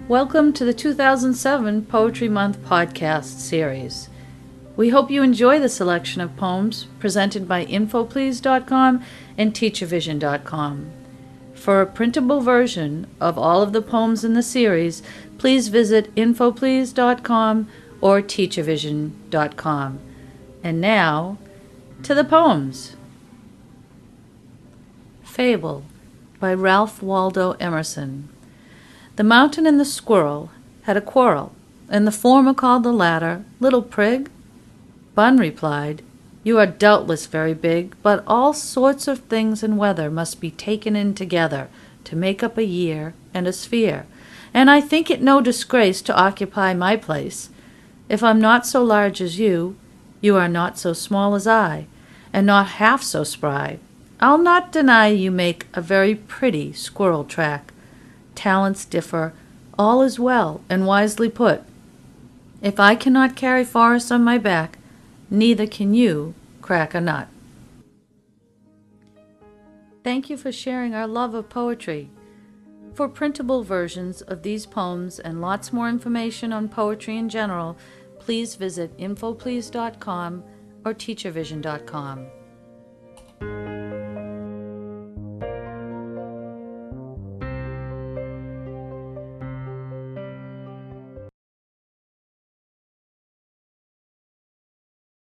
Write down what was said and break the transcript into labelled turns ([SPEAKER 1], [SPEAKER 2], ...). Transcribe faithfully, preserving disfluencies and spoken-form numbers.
[SPEAKER 1] Welcome to the two thousand seven Poetry Month podcast series. We hope you enjoy the selection of poems presented by infoplease dot com and teachervision dot com. For a printable version of all of the poems in the series, please visit infoplease dot com or teachervision dot com. And now, to the poems. Fable by Ralph Waldo Emerson. The mountain and the squirrel had a quarrel, and the former called the latter Little Prig. Bun replied, "You are doubtless very big, but all sorts of things and weather must be taken in together to make up a year and a sphere, and I think it no disgrace to occupy my place. If I'm not so large as you, you are not so small as I, and not half so spry. I'll not deny you make a very pretty squirrel track. Talents differ, all is well and wisely put. If I cannot carry forests on my back, neither can you crack a nut." Thank you for sharing our love of poetry. For printable versions of these poems and lots more information on poetry in general, please visit infoplease dot com or teachervision dot com.